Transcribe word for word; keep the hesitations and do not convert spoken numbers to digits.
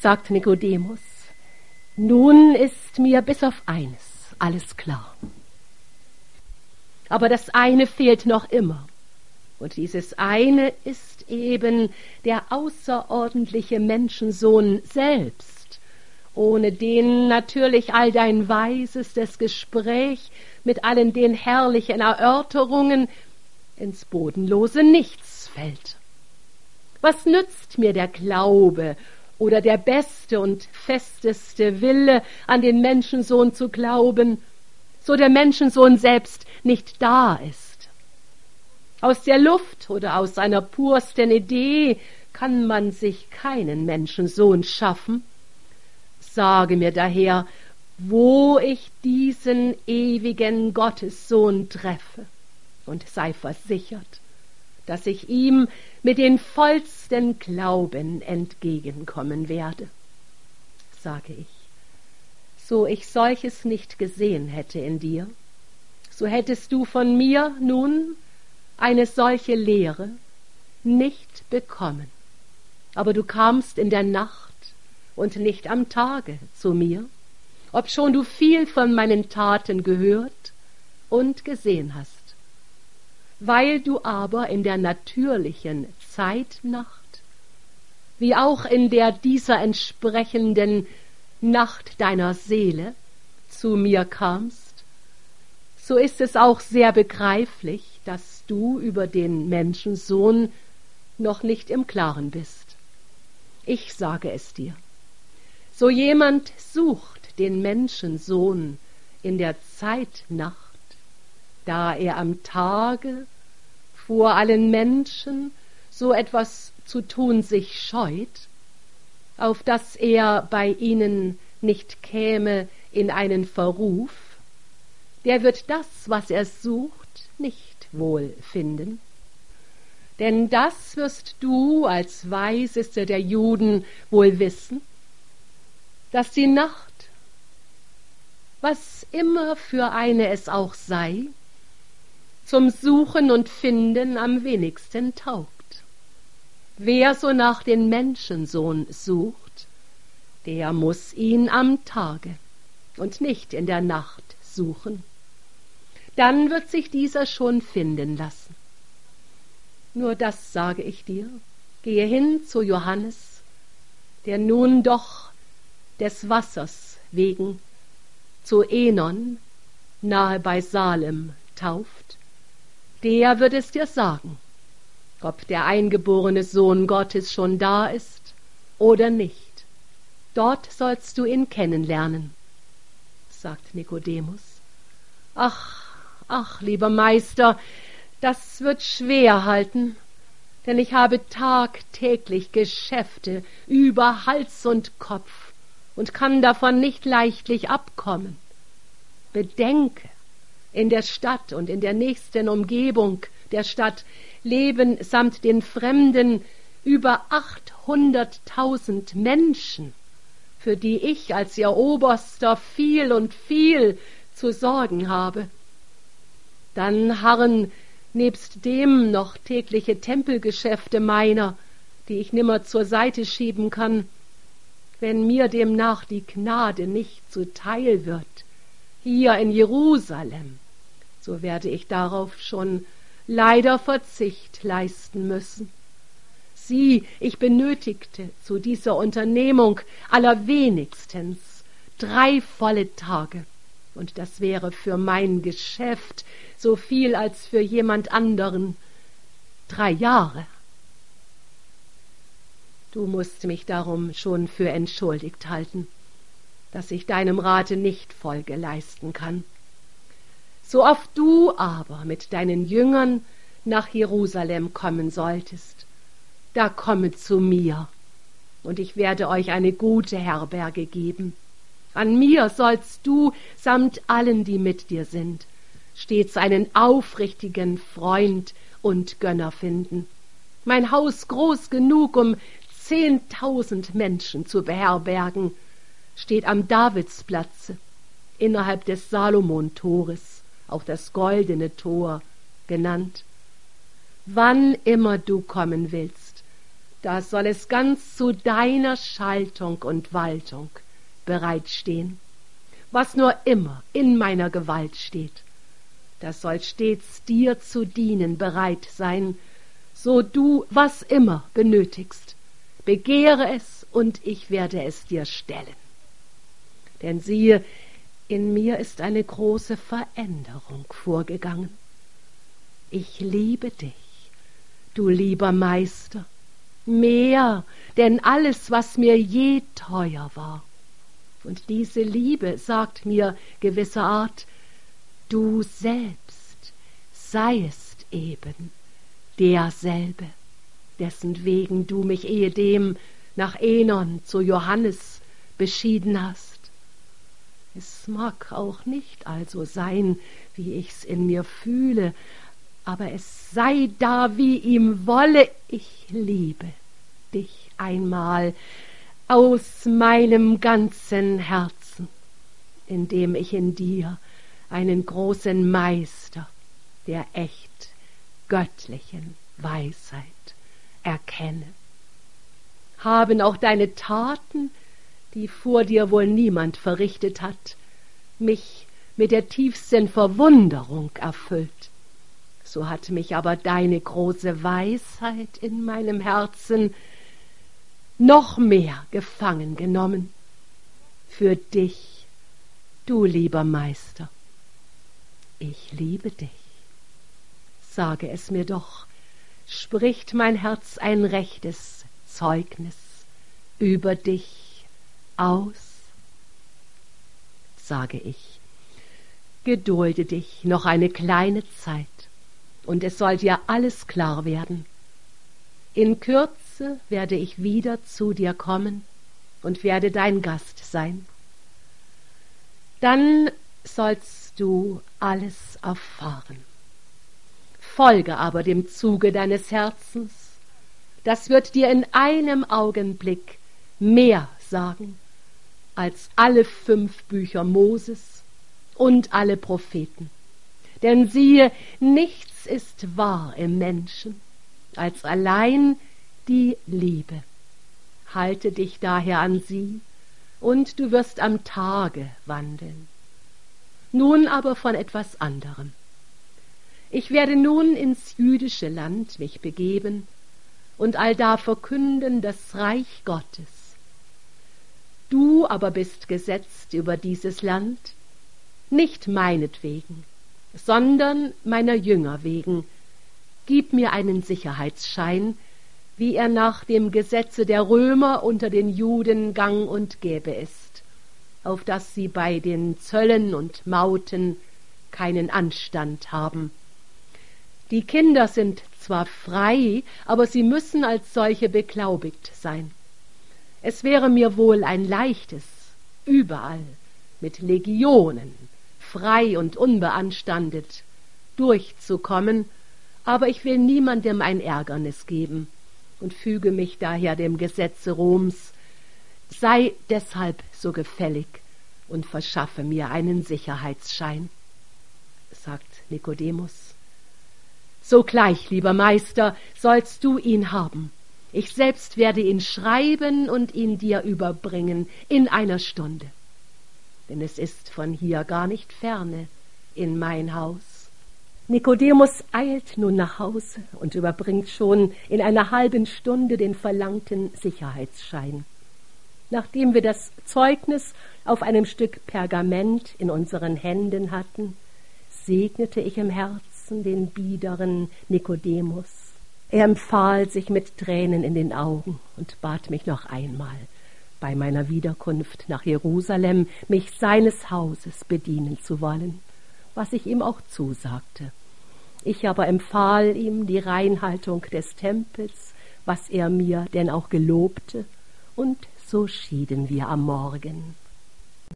sagt Nikodemus, nun ist mir bis auf eines alles klar. Aber das eine fehlt noch immer. Und dieses eine ist eben der außerordentliche Menschensohn selbst, ohne den natürlich all dein weisestes Gespräch mit allen den herrlichen Erörterungen ins bodenlose Nichts fällt. Was nützt mir der Glaube oder der beste und festeste Wille, an den Menschensohn zu glauben, so der Menschensohn selbst nicht da ist? Aus der Luft oder aus einer pursten Idee kann man sich keinen Menschensohn schaffen. Sage mir daher, wo ich diesen ewigen Gottessohn treffe, und sei versichert, dass ich ihm mit den vollsten Glauben entgegenkommen werde. Sage ich, so ich solches nicht gesehen hätte in dir, so hättest du von mir nun eine solche Lehre nicht bekommen. Aber du kamst in der Nacht und nicht am Tage zu mir, obschon du viel von meinen Taten gehört und gesehen hast. Weil du aber in der natürlichen Zeitnacht, wie auch in der dieser entsprechenden Nacht deiner Seele zu mir kamst, so ist es auch sehr begreiflich, dass du über den Menschensohn noch nicht im Klaren bist. Ich sage es dir, so jemand sucht den Menschensohn in der Zeitnacht, da er am Tage vor allen Menschen so etwas zu tun sich scheut, auf dass er bei ihnen nicht käme in einen Verruf, der wird das, was er sucht, nicht wohl finden. Denn das wirst du als Weiseste der Juden wohl wissen, dass die Nacht, was immer für eine es auch sei, zum Suchen und Finden am wenigsten taugt. Wer so nach den Menschensohn sucht, der muß ihn am Tage und nicht in der Nacht suchen. Dann wird sich dieser schon finden lassen. Nur das sage ich dir, gehe hin zu Johannes, der nun doch des Wassers wegen zu Enon nahe bei Salem tauft, der wird es dir sagen, ob der eingeborene Sohn Gottes schon da ist oder nicht. Dort sollst du ihn kennenlernen, sagt Nikodemus. Ach, ach, lieber Meister, das wird schwer halten, denn ich habe tagtäglich Geschäfte über Hals und Kopf und kann davon nicht leichtlich abkommen. Bedenke, in der Stadt und in der nächsten Umgebung der Stadt leben samt den Fremden über achthunderttausend Menschen, für die ich als ihr Oberster viel und viel zu sorgen habe. Dann harren nebst dem noch tägliche Tempelgeschäfte meiner, die ich nimmer zur Seite schieben kann, wenn mir demnach die Gnade nicht zuteil wird, hier in Jerusalem, so werde ich darauf schon leider Verzicht leisten müssen. Sieh, ich benötigte zu dieser Unternehmung allerwenigstens drei volle Tage, und das wäre für mein Geschäft so viel als für jemand anderen drei Jahre. Du musst mich darum schon für entschuldigt halten, dass ich deinem Rate nicht Folge leisten kann. So oft du aber mit deinen Jüngern nach Jerusalem kommen solltest, da komme zu mir, und ich werde euch eine gute Herberge geben. An mir sollst du samt allen, die mit dir sind, stets einen aufrichtigen Freund und Gönner finden. Mein Haus groß genug, um zehntausend Menschen zu beherbergen, steht am Davidsplatze, innerhalb des Salomon-Tores, auch das goldene Tor genannt. Wann immer du kommen willst, da soll es ganz zu deiner Schaltung und Waltung bereitstehen. Was nur immer in meiner Gewalt steht, das soll stets dir zu dienen bereit sein, so du was immer benötigst, begehre es und ich werde es dir stellen. Denn siehe, in mir ist eine große Veränderung vorgegangen. Ich liebe dich, du lieber Meister, mehr denn alles, was mir je teuer war. Und diese Liebe sagt mir gewisserart, du selbst seiest eben derselbe, dessen wegen du mich ehedem nach Enon zu Johannes beschieden hast. Es mag auch nicht also sein, wie ich's in mir fühle, aber es sei da, wie ihm wolle, ich liebe dich einmal aus meinem ganzen Herzen, indem ich in dir einen großen Meister der echt göttlichen Weisheit erkenne. Haben auch deine Taten, die vor dir wohl niemand verrichtet hat, mich mit der tiefsten Verwunderung erfüllt. So hat mich aber deine große Weisheit in meinem Herzen noch mehr gefangen genommen. Für dich, du lieber Meister, ich liebe dich. Sage es mir doch, spricht mein Herz ein rechtes Zeugnis über dich aus? Sage ich, gedulde dich noch eine kleine Zeit, und es soll dir alles klar werden. In Kürze werde ich wieder zu dir kommen und werde dein Gast sein. Dann sollst du alles erfahren. Folge aber dem Zuge deines Herzens, das wird dir in einem Augenblick mehr sagen als alle fünf Bücher Moses und alle Propheten. Denn siehe, nichts ist wahr im Menschen als allein die Liebe. Halte dich daher an sie, und du wirst am Tage wandeln. Nun aber von etwas anderem. Ich werde nun ins jüdische Land mich begeben und allda verkünden das Reich Gottes. Du aber bist gesetzt über dieses Land, nicht meinetwegen, sondern meiner Jünger wegen. Gib mir einen Sicherheitsschein, wie er nach dem Gesetze der Römer unter den Juden gang und gäbe ist, auf dass sie bei den Zöllen und Mauten keinen Anstand haben. Die Kinder sind zwar frei, aber sie müssen als solche beglaubigt sein. Es wäre mir wohl ein leichtes, überall mit Legionen, frei und unbeanstandet, durchzukommen, aber ich will niemandem ein Ärgernis geben und füge mich daher dem Gesetze Roms, sei deshalb so gefällig und verschaffe mir einen Sicherheitsschein, sagt Nikodemus. Sogleich, lieber Meister, sollst du ihn haben. Ich selbst werde ihn schreiben und ihn dir überbringen in einer Stunde. Denn es ist von hier gar nicht ferne in mein Haus. Nikodemus eilt nun nach Hause und überbringt schon in einer halben Stunde den verlangten Sicherheitsschein. Nachdem wir das Zeugnis auf einem Stück Pergament in unseren Händen hatten, segnete ich im Herzen den biederen Nikodemus. Er empfahl sich mit Tränen in den Augen und bat mich noch einmal, bei meiner Wiederkunft nach Jerusalem mich seines Hauses bedienen zu wollen, was ich ihm auch zusagte. Ich aber empfahl ihm die Reinhaltung des Tempels, was er mir denn auch gelobte, und so schieden wir am Morgen.